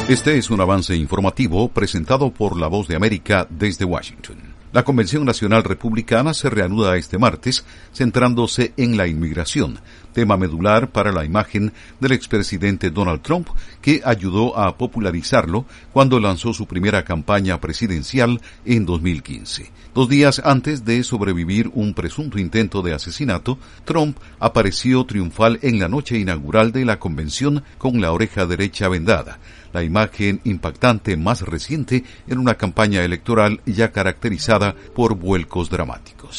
Este es un avance informativo presentado por La Voz de América desde Washington. La Convención Nacional Republicana se reanuda este martes, centrándose en la inmigración, tema medular para la imagen del expresidente Donald Trump, que ayudó a popularizarlo cuando lanzó su primera campaña presidencial en 2015. 2 días antes de sobrevivir un presunto intento de asesinato, Trump apareció triunfal en la noche inaugural de la convención con la oreja derecha vendada, la imagen impactante más reciente en una campaña electoral ya caracterizada por vuelcos dramáticos.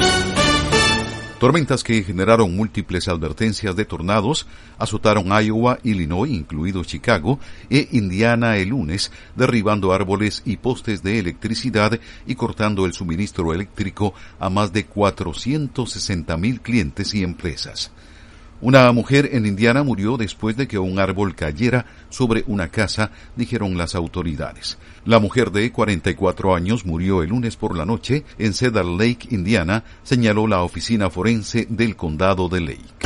Tormentas que generaron múltiples advertencias de tornados azotaron Iowa, Illinois, incluido Chicago, e Indiana el lunes, derribando árboles y postes de electricidad y cortando el suministro eléctrico a más de 460,000 clientes y empresas. Una mujer en Indiana murió después de que un árbol cayera sobre una casa, dijeron las autoridades. La mujer de 44 años murió el lunes por la noche en Cedar Lake, Indiana, señaló la oficina forense del condado de Lake.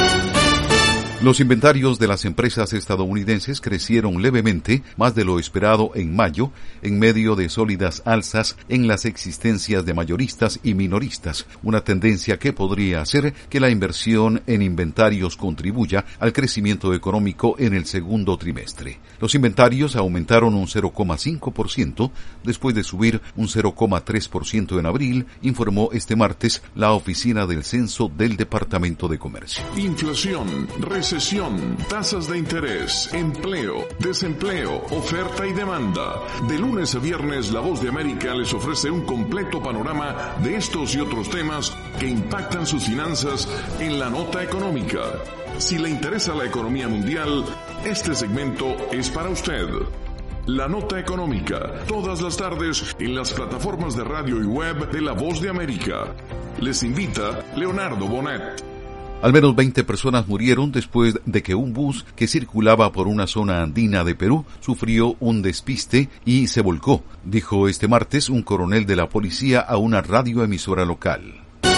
Los inventarios de las empresas estadounidenses crecieron levemente, más de lo esperado en mayo, en medio de sólidas alzas en las existencias de mayoristas y minoristas, una tendencia que podría hacer que la inversión en inventarios contribuya al crecimiento económico en el segundo trimestre. Los inventarios aumentaron un 0,5% después de subir un 0,3% en abril, informó este martes la Oficina del Censo del Departamento de Comercio. Inflación, recesión, tasas de interés, empleo, desempleo, oferta y demanda. De lunes a viernes, La Voz de América les ofrece un completo panorama de estos y otros temas que impactan sus finanzas en la nota económica. Si le interesa la economía mundial, este segmento es para usted. La Nota Económica, todas las tardes en las plataformas de radio y web de La Voz de América. Les invita Leonardo Bonet. Al menos 20 personas murieron después de que un bus que circulaba por una zona andina de Perú sufrió un despiste y se volcó, dijo este martes un coronel de la policía a una radioemisora local.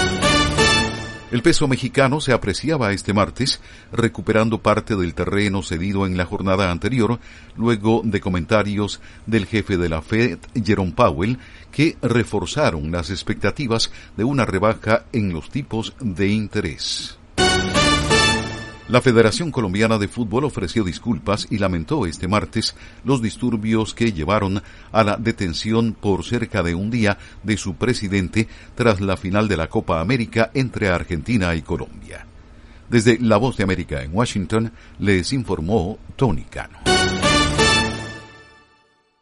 El peso mexicano se apreciaba este martes, recuperando parte del terreno cedido en la jornada anterior, luego de comentarios del jefe de la Fed, Jerome Powell, que reforzaron las expectativas de una rebaja en los tipos de interés. La Federación Colombiana de Fútbol ofreció disculpas y lamentó este martes los disturbios que llevaron a la detención por cerca de un día de su presidente tras la final de la Copa América entre Argentina y Colombia. Desde La Voz de América en Washington, les informó Tony Cano.